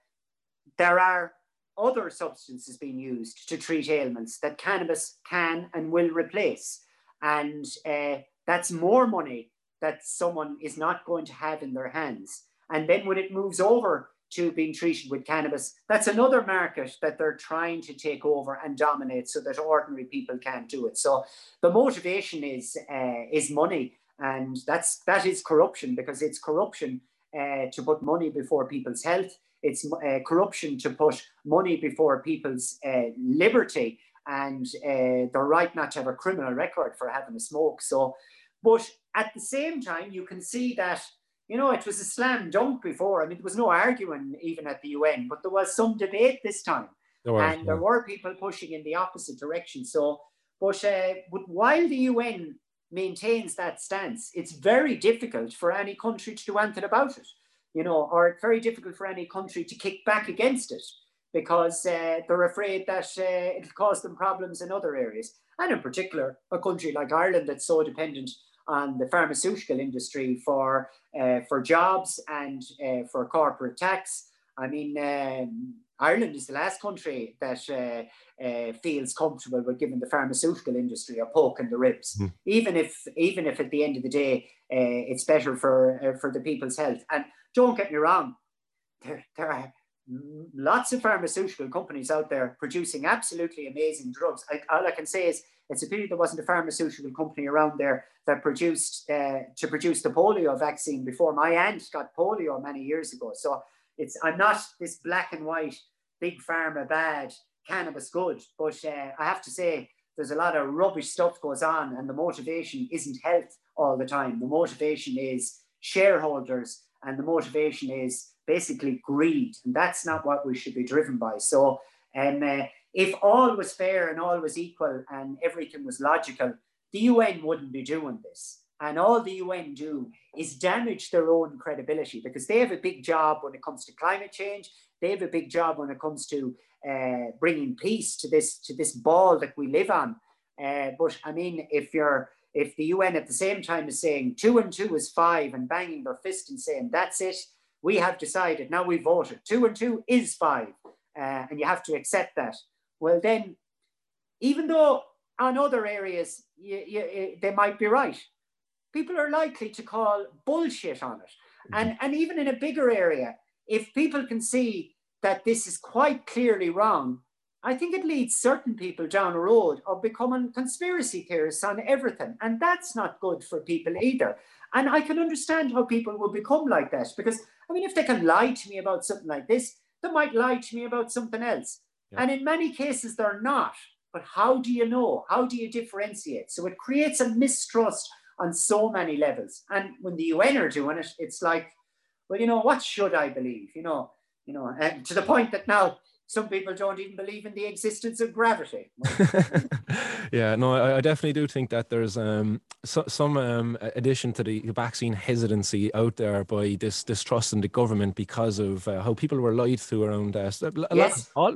are other substances being used to treat ailments that cannabis can and will replace. And that's more money that someone is not going to have in their hands. And then when it moves over to being treated with cannabis, that's another market that they're trying to take over and dominate so that ordinary people can't do it. So the motivation is money, and that is corruption, because it's corruption to put money before people's health. It's corruption to put money before people's liberty and their right not to have a criminal record for having a smoke. So, but at the same time, you can see that, you know, it was a slam dunk before. I mean, there was no arguing even at the UN, but there was some debate this time. There were people pushing in the opposite direction. So, but while the UN maintains that stance, it's very difficult for any country to do anything about it, you know, or very difficult for any country to kick back against it, because they're afraid that it'll cause them problems in other areas. And in particular, a country like Ireland that's so dependent on the pharmaceutical industry for jobs and for corporate tax. I mean, Ireland is the last country that feels comfortable with giving the pharmaceutical industry a poke in the ribs, even if at the end of the day it's better for the people's health. And don't get me wrong, there are lots of pharmaceutical companies out there producing absolutely amazing drugs. All I can say is it's a pity there wasn't a pharmaceutical company around there that produced the polio vaccine before. My aunt got polio many years ago. So I'm not this black and white, big pharma bad, cannabis good. But I have to say, there's a lot of rubbish stuff goes on, and the motivation isn't health all the time. The motivation is shareholders, and the motivation is basically greed. And that's not what we should be driven by. So if all was fair and all was equal and everything was logical, the UN wouldn't be doing this. And all the UN do is damage their own credibility, because they have a big job when it comes to climate change. They have a big job when it comes to bringing peace to this ball that we live on. But I mean, if the UN at the same time is saying 2 and 2 is 5 and banging their fist and saying, that's it, we have decided, now we voted, 2 and 2 is 5, and you have to accept that. Well, then, even though on other areas they might be right, people are likely to call bullshit on it. And even in a bigger area, if people can see that this is quite clearly wrong, I think it leads certain people down a road of becoming conspiracy theorists on everything. And that's not good for people either. And I can understand how people will become like that, because, I mean, if they can lie to me about something like this, they might lie to me about something else. Yeah. And in many cases, they're not. But how do you know? How do you differentiate? So it creates a mistrust on so many levels. And when the UN are doing it, it's like, well, what should I believe? And to the point that now some people don't even believe in the existence of gravity. Yeah, no, I definitely do think that there's some addition to the vaccine hesitancy out there by this distrust in the government because of how people were lied to around Yes. all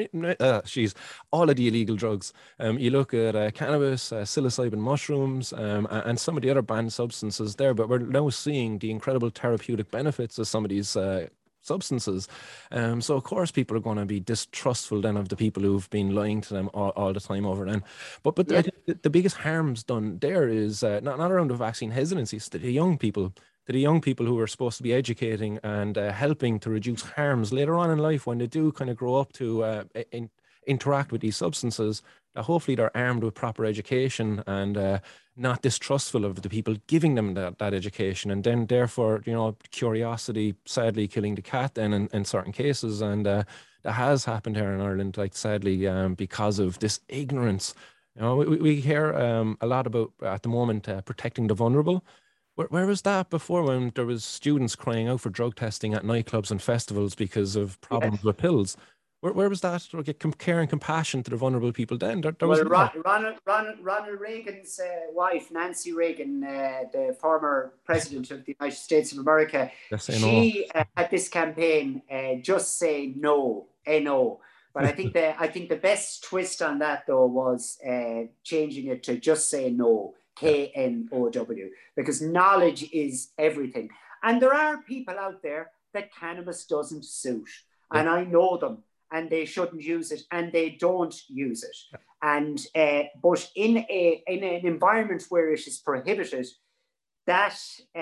of the illegal drugs. You look at cannabis, psilocybin mushrooms, and some of the other banned substances there, but we're now seeing the incredible therapeutic benefits of some of these substances. So of course people are going to be distrustful then of the people who've been lying to them all the time over then. But I think the biggest harms done there is not around the vaccine hesitancy, it's to the young people. To the young people who are supposed to be educating and helping to reduce harms later on in life when they do kind of grow up to interact with these substances, that hopefully they're armed with proper education and not distrustful of the people giving them that education. And then therefore, curiosity sadly killing the cat then in certain cases. And that has happened here in Ireland, like sadly, because of this ignorance. We hear a lot about at the moment protecting the vulnerable. Where was that before, when there was students crying out for drug testing at nightclubs and festivals because of problems with pills? Where was that care and compassion to the vulnerable people then? There was Ronald Reagan's wife, Nancy Reagan, the former president of the United States of America, she had this campaign, Just Say No, N-O. But I think the best twist on that, though, was changing it to Just Say No, K-N-O-W, because knowledge is everything. And there are people out there that cannabis doesn't suit, and I know them. And they shouldn't use it, and they don't use it. And but in an environment where it is prohibited, that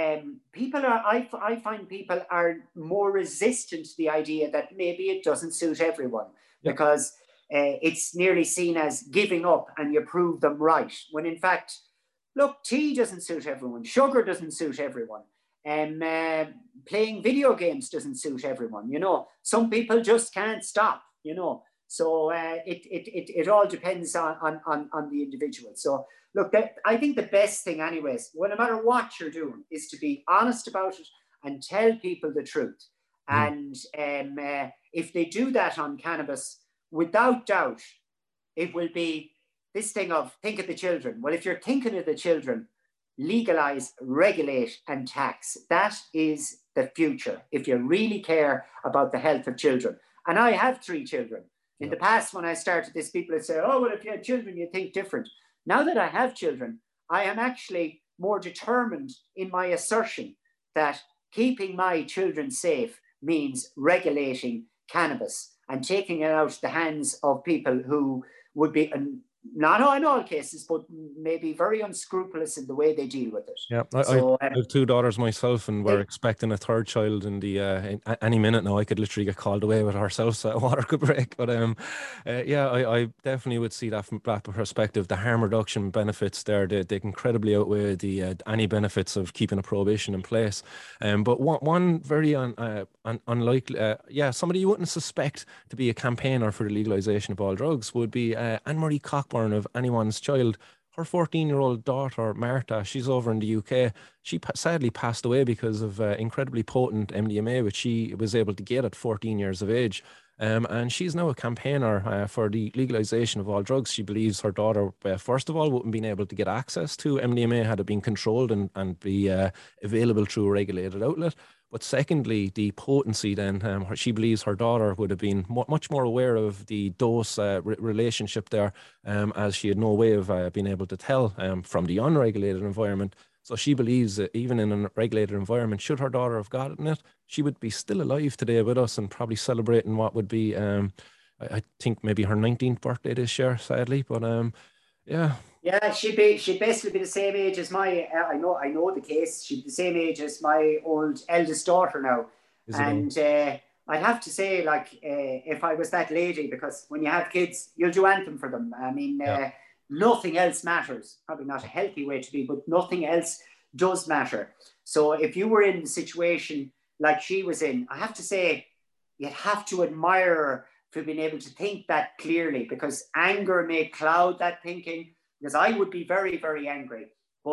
I find people are more resistant to the idea that maybe it doesn't suit everyone, because it's nearly seen as giving up and you prove them right. When in fact, look, tea doesn't suit everyone, sugar doesn't suit everyone. Playing video games doesn't suit everyone. Some people just can't stop. So it all depends on the individual. So look, I think the best thing, anyways, well, no matter what you're doing, is to be honest about it and tell people the truth. And if they do that on cannabis, without doubt, it will be this thing of think of the children. Well, if you're thinking of the children, legalize, regulate, and tax. That is the future, if you really care about the health of children. And I have 3 children. In the past, when I started this, people would say, oh, well, if you had children, you think different. Now that I have children, I am actually more determined in my assertion that keeping my children safe means regulating cannabis and taking it out of the hands of people who would be, not in all cases, but maybe very unscrupulous in the way they deal with it. Yeah, I have 2 daughters myself, and we're expecting a 3rd child in any minute now. I could literally get called away with ourselves, so water could break. But I definitely would see that from that perspective. The harm reduction benefits there, they incredibly outweigh the any benefits of keeping a prohibition in place. But one very unlikely, somebody you wouldn't suspect to be a campaigner for the legalization of all drugs would be Anne-Marie Cockburn of Anyone's Child. Her 14-year-old daughter, Martha, she's over in the UK. She sadly passed away because of incredibly potent MDMA, which she was able to get at 14 years of age. And she's now a campaigner for the legalization of all drugs. She believes her daughter, first of all, wouldn't been able to get access to MDMA had it been controlled and be available through a regulated outlet. But secondly, the potency then, she believes her daughter would have been much more aware of the dose relationship there, as she had no way of being able to tell from the unregulated environment. So she believes that even in a regulated environment, should her daughter have gotten it, she would be still alive today with us and probably celebrating what would be, I think maybe her 19th birthday this year, sadly. But yeah. Yeah, she'd basically be the same age as my. I know the case. She'd be the same age as my old eldest daughter now, and I'd have to say, like, if I was that lady, because when you have kids, you'll do anything for them. I mean, nothing else matters. Probably not a healthy way to be, but nothing else does matter. So if you were in the situation like she was in, I have to say, you'd have to admire her for being able to think that clearly, because anger may cloud that thinking. Because I would be very, very angry. But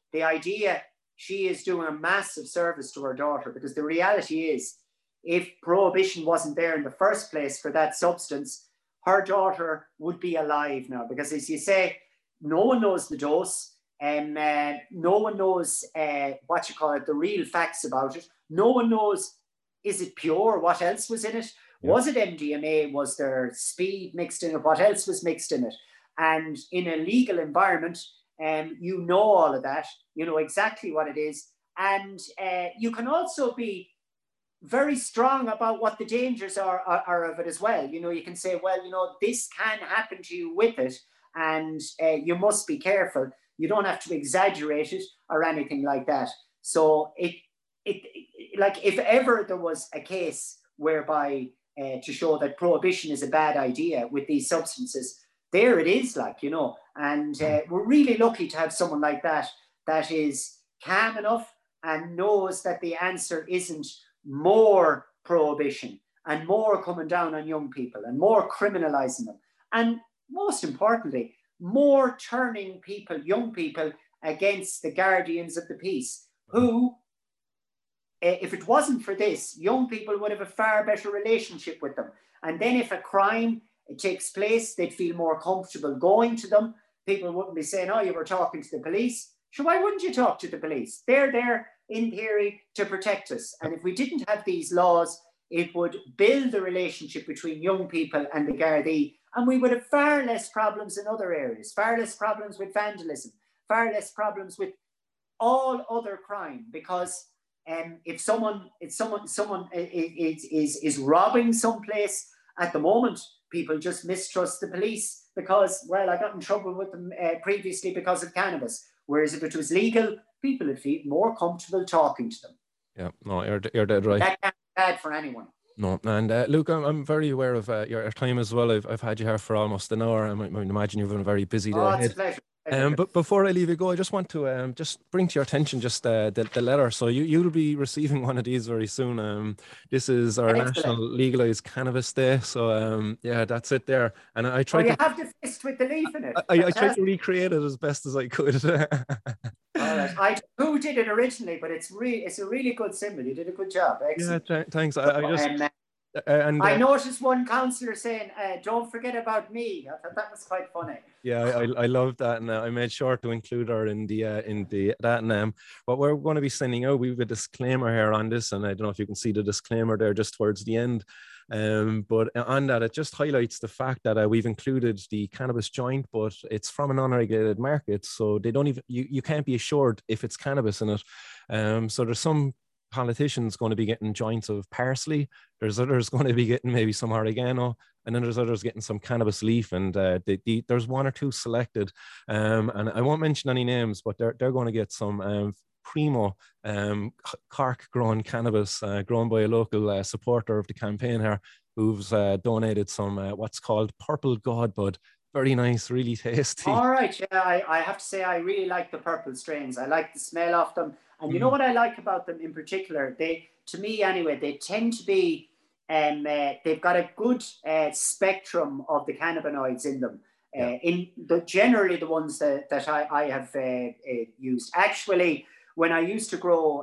the idea, she is doing a massive service to her daughter, because the reality is, if prohibition wasn't there in the first place for that substance, her daughter would be alive now. Because as you say, no one knows the dose, and no one knows the real facts about it. No one knows, is it pure? What else was in it? Yeah. Was it MDMA? Was there speed mixed in it? What else was mixed in it? And in a legal environment, you know all of that. You know exactly what it is. And you can also be very strong about what the dangers are of it as well. You know, you can say, well, you know, this can happen to you with it, and you must be careful. You don't have to exaggerate it or anything like that. So it like, if ever there was a case whereby to show that prohibition is a bad idea with these substances, there it is, like, you know. And we're really lucky to have someone like that is calm enough and knows that the answer isn't more prohibition and more coming down on young people and more criminalizing them. And most importantly, more turning people, young people, against the guardians of the peace, who, if it wasn't for this, young people would have a far better relationship with them. And then if a crime takes place, they'd feel more comfortable going to them. People wouldn't be saying, oh, you were talking to the police. So why wouldn't you talk to the police? They're there in theory to protect us. And if we didn't have these laws, it would build the relationship between young people and the Gardaí, and we would have far less problems in other areas, far less problems with vandalism, far less problems with all other crime. Because if someone is robbing someplace at the moment, people just mistrust the police because, well, I got in trouble with them previously because of cannabis. Whereas if it was legal, people would feel more comfortable talking to them. Yeah, no, you're dead right. That can't be bad for anyone. No, and Luke, I'm very aware of your time as well. I've had you here for almost an hour. I might imagine you've been a very busy day. Oh, it's a pleasure. But before I leave you go, I just want to just bring to your attention just the letter. So you'll be receiving one of these very soon. This is our National Legalized Cannabis Day. So yeah, that's it there. And I tried. You have the fist with the leaf in it. I tried to recreate it as best as I could. All right. Who did it originally? But it's a really good symbol. You did a good job. Excellent. Yeah, thanks. I noticed one councillor saying, "Don't forget about me." I thought that was quite funny. Yeah, I love that, and I made sure to include her in that. And what we're going to be sending out, we have a disclaimer here on this, and I don't know if you can see the disclaimer there just towards the end. But on that, it just highlights the fact that we've included the cannabis joint, but it's from an unregulated market, so they don't even you can't be assured if it's cannabis in it. So there's some politicians going to be getting joints of parsley, there's others going to be getting maybe some oregano, and then there's others getting some cannabis leaf, and there's one or two selected, and I won't mention any names, but they're going to get some primo Cork grown cannabis grown by a local supporter of the campaign here, who's donated some what's called purple godbud. Very nice, really tasty. All right, yeah, I have to say I really like the purple strains. I like the smell of them. And you know what I like about them in particular? To me anyway, they tend to be, they've got a good spectrum of the cannabinoids in them. Generally the ones that I have used. Actually, when I used to grow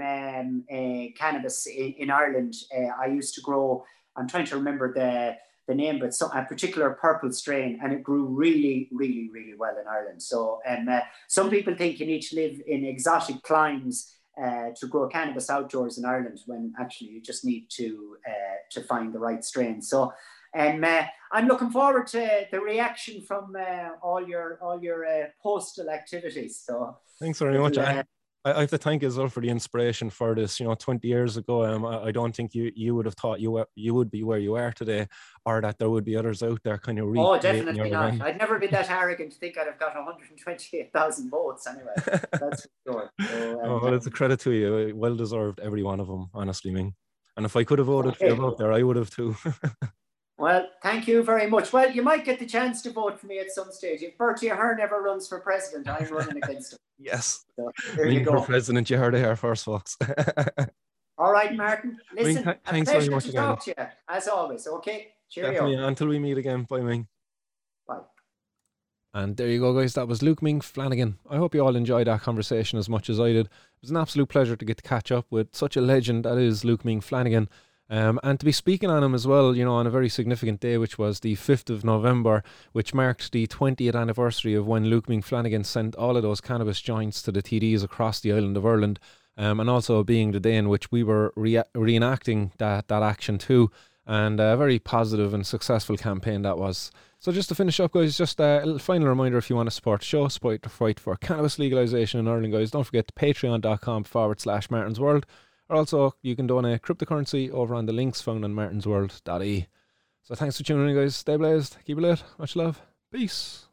cannabis in Ireland, I used to grow, I'm trying to remember the name, but a particular purple strain, and it grew really, really, really well in Ireland. So, some people think you need to live in exotic climes to grow cannabis outdoors in Ireland, when actually you just need to find the right strain. So, I'm looking forward to the reaction from all your postal activities. So, thanks very much. I have to thank you as well for the inspiration for this. 20 years ago, I don't think you would have thought you would be where you are today, or that there would be others out there kind of. Oh, definitely not. Event. I'd never be that arrogant to think I'd have got 128,000 votes anyway. That's for sure. So, well, it's a credit to you. Well deserved, every one of them, honestly, Ming. And if I could have voted for you out there, I would have too. Well, thank you very much. Well, you might get the chance to vote for me at some stage. If Bertie Ahern ever runs for president, I'm running against him. Yes. So, there you go. For president, you heard it here first, folks. All right, Martin. Listen, thanks very much to talk to you, as always. Okay? Cheerio. Definitely. Until we meet again. Bye, Ming. Bye. And there you go, guys. That was Luke Ming Flanagan. I hope you all enjoyed that conversation as much as I did. It was an absolute pleasure to get to catch up with such a legend that is Luke Ming Flanagan. And to be speaking on him as well, on a very significant day, which was the 5th of November, which marked the 20th anniversary of when Luke Ming Flanagan sent all of those cannabis joints to the TDs across the island of Ireland, and also being the day in which we were reenacting that action too, and a very positive and successful campaign that was. So just to finish up, guys, just a little final reminder, if you want to support the show, support the fight for cannabis legalisation in Ireland, guys, don't forget patreon.com/MartinsWorld. Or also, you can donate cryptocurrency over on the links found on martinsworld.ie. So thanks for tuning in, guys. Stay blazed, keep it lit, much love, peace.